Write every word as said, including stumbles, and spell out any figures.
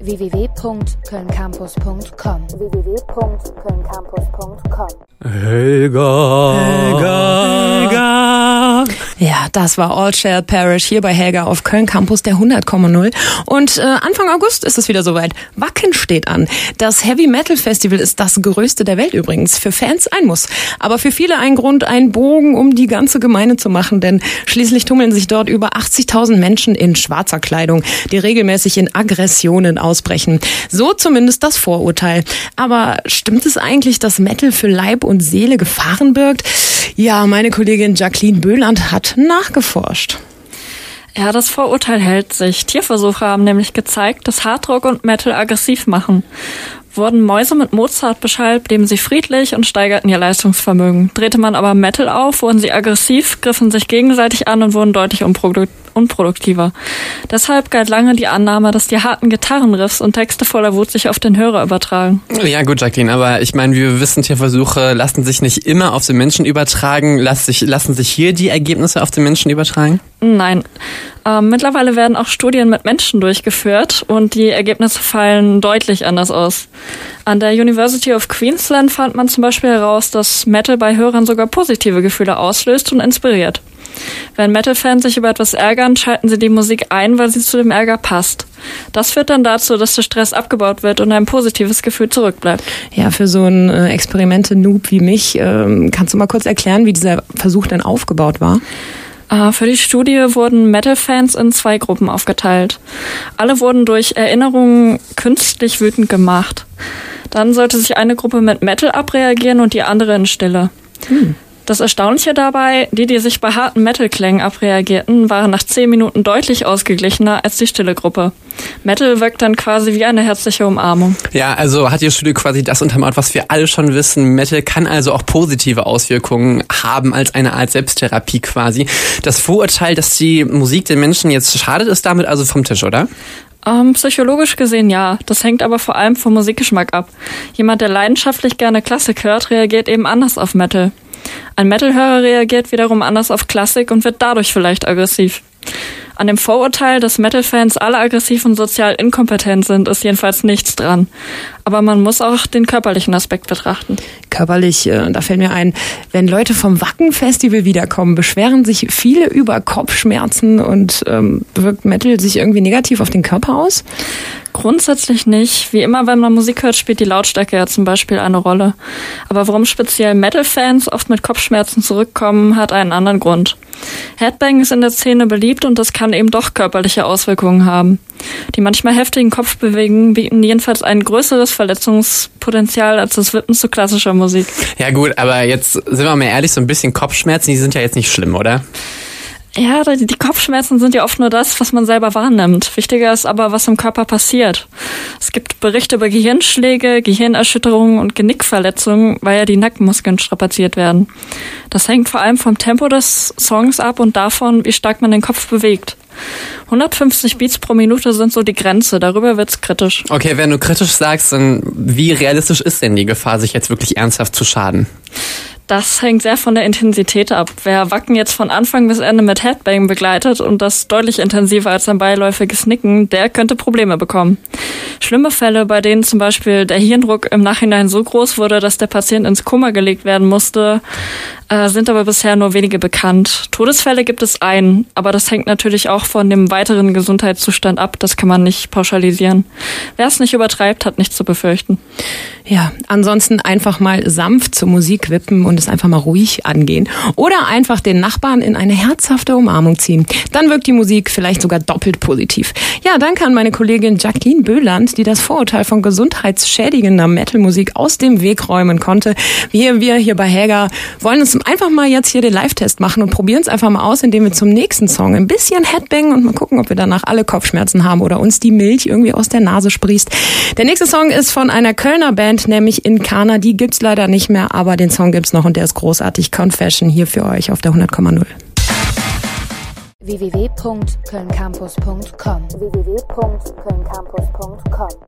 w w w punkt köln campus punkt com w w w punkt köln campus punkt com Helga, Helga, Helga. Ja, das war All Shall Perish hier bei Helga auf Köln Campus, der hundert Komma null. Und äh, Anfang August ist es wieder soweit. Wacken steht an. Das Heavy Metal Festival ist das größte der Welt übrigens. Für Fans ein Muss. Aber für viele ein Grund, einen Bogen um die ganze Gemeinde zu machen. Denn schließlich tummeln sich dort über achtzigtausend Menschen in schwarzer Kleidung, die regelmäßig in Aggressionen ausbrechen. So zumindest das Vorurteil. Aber stimmt es eigentlich, dass Metal für Leib und Seele Gefahren birgt? Ja, meine Kollegin Jacqueline Böhland hat nachgeforscht. Ja, das Vorurteil hält sich. Tierversuche haben nämlich gezeigt, dass Hardrock und Metal aggressiv machen. Wurden Mäuse mit Mozart beschallt, blieben sie friedlich und steigerten ihr Leistungsvermögen. Drehte man aber Metal auf, wurden sie aggressiv, griffen sich gegenseitig an und wurden deutlich unprodu- unproduktiver. Deshalb galt lange die Annahme, dass die harten Gitarrenriffs und Texte voller Wut sich auf den Hörer übertragen. Ja gut, Jacqueline, aber ich meine, wie wir wissen, Tierversuche lassen sich nicht immer auf den Menschen übertragen. Lass sich, lassen sich hier die Ergebnisse auf den Menschen übertragen? Nein. Ähm, mittlerweile werden auch Studien mit Menschen durchgeführt und die Ergebnisse fallen deutlich anders aus. An der University of Queensland fand man zum Beispiel heraus, dass Metal bei Hörern sogar positive Gefühle auslöst und inspiriert. Wenn Metal-Fans sich über etwas ärgern, schalten sie die Musik ein, weil sie zu dem Ärger passt. Das führt dann dazu, dass der Stress abgebaut wird und ein positives Gefühl zurückbleibt. Ja, für so einen äh, Experimente-Noob wie mich, ähm, kannst du mal kurz erklären, wie dieser Versuch denn aufgebaut war? Für die Studie wurden Metal-Fans in zwei Gruppen aufgeteilt. Alle wurden durch Erinnerungen künstlich wütend gemacht. Dann sollte sich eine Gruppe mit Metal abreagieren und die andere in Stille. Hm. Das Erstaunliche dabei, die, die sich bei harten Metal-Klängen abreagierten, waren nach zehn Minuten deutlich ausgeglichener als die stille Gruppe. Metal wirkt dann quasi wie eine herzliche Umarmung. Ja, also hat die Studie quasi das untermauert, was wir alle schon wissen. Metal kann also auch positive Auswirkungen haben als eine Art Selbsttherapie quasi. Das Vorurteil, dass die Musik den Menschen jetzt schadet, ist damit also vom Tisch, oder? Ähm, psychologisch gesehen ja. Das hängt aber vor allem vom Musikgeschmack ab. Jemand, der leidenschaftlich gerne Klassik hört, reagiert eben anders auf Metal. Ein Metal-Hörer reagiert wiederum anders auf Klassik und wird dadurch vielleicht aggressiv. An dem Vorurteil, dass Metal-Fans alle aggressiv und sozial inkompetent sind, ist jedenfalls nichts dran. Aber man muss auch den körperlichen Aspekt betrachten. Körperlich, äh, da fällt mir ein, wenn Leute vom Wacken-Festival wiederkommen, beschweren sich viele über Kopfschmerzen und ähm, wirkt Metal sich irgendwie negativ auf den Körper aus? Grundsätzlich nicht. Wie immer, wenn man Musik hört, spielt die Lautstärke ja zum Beispiel eine Rolle. Aber warum speziell Metal-Fans oft mit Kopfschmerzen zurückkommen, hat einen anderen Grund. Headbang ist in der Szene beliebt und das kann eben doch körperliche Auswirkungen haben. Die manchmal heftigen Kopfbewegungen bieten jedenfalls ein größeres Verletzungspotenzial als das Wippen zu klassischer Musik. Ja gut, aber jetzt sind wir mal ehrlich, so ein bisschen Kopfschmerzen, die sind ja jetzt nicht schlimm, oder? Ja, die Kopfschmerzen sind ja oft nur das, was man selber wahrnimmt. Wichtiger ist aber, was im Körper passiert. Es gibt Berichte über Gehirnschläge, Gehirnerschütterungen und Genickverletzungen, weil ja die Nackenmuskeln strapaziert werden. Das hängt vor allem vom Tempo des Songs ab und davon, wie stark man den Kopf bewegt. hundertfünfzig Beats pro Minute sind so die Grenze, darüber wird's kritisch. Okay, wenn du kritisch sagst, dann wie realistisch ist denn die Gefahr, sich jetzt wirklich ernsthaft zu schaden? Das hängt sehr von der Intensität ab. Wer Wacken jetzt von Anfang bis Ende mit Headbang begleitet und das deutlich intensiver als ein beiläufiges Nicken, der könnte Probleme bekommen. Schlimme Fälle, bei denen zum Beispiel der Hirndruck im Nachhinein so groß wurde, dass der Patient ins Koma gelegt werden musste, äh, sind aber bisher nur wenige bekannt. Todesfälle gibt es einen, aber das hängt natürlich auch von dem weiteren Gesundheitszustand ab. Das kann man nicht pauschalisieren. Wer es nicht übertreibt, hat nichts zu befürchten. Ja, ansonsten einfach mal sanft zur Musik wippen und es einfach mal ruhig angehen. Oder einfach den Nachbarn in eine herzhafte Umarmung ziehen. Dann wirkt die Musik vielleicht sogar doppelt positiv. Ja, danke an meine Kollegin Jacqueline Böhland, die das Vorurteil von gesundheitsschädigender Metalmusik aus dem Weg räumen konnte. Wir, wir hier bei Helga wollen uns einfach mal jetzt hier den Live-Test machen und probieren es einfach mal aus, indem wir zum nächsten Song ein bisschen Headbang und mal gucken, ob wir danach alle Kopfschmerzen haben oder uns die Milch irgendwie aus der Nase sprießt. Der nächste Song ist von einer Kölner Band, nämlich Inkana. Die gibt's leider nicht mehr, aber den Song gibt's noch und der ist großartig. Confession hier für euch auf der hundert Komma null. w w w punkt köln campus punkt com w w w punkt köln campus punkt com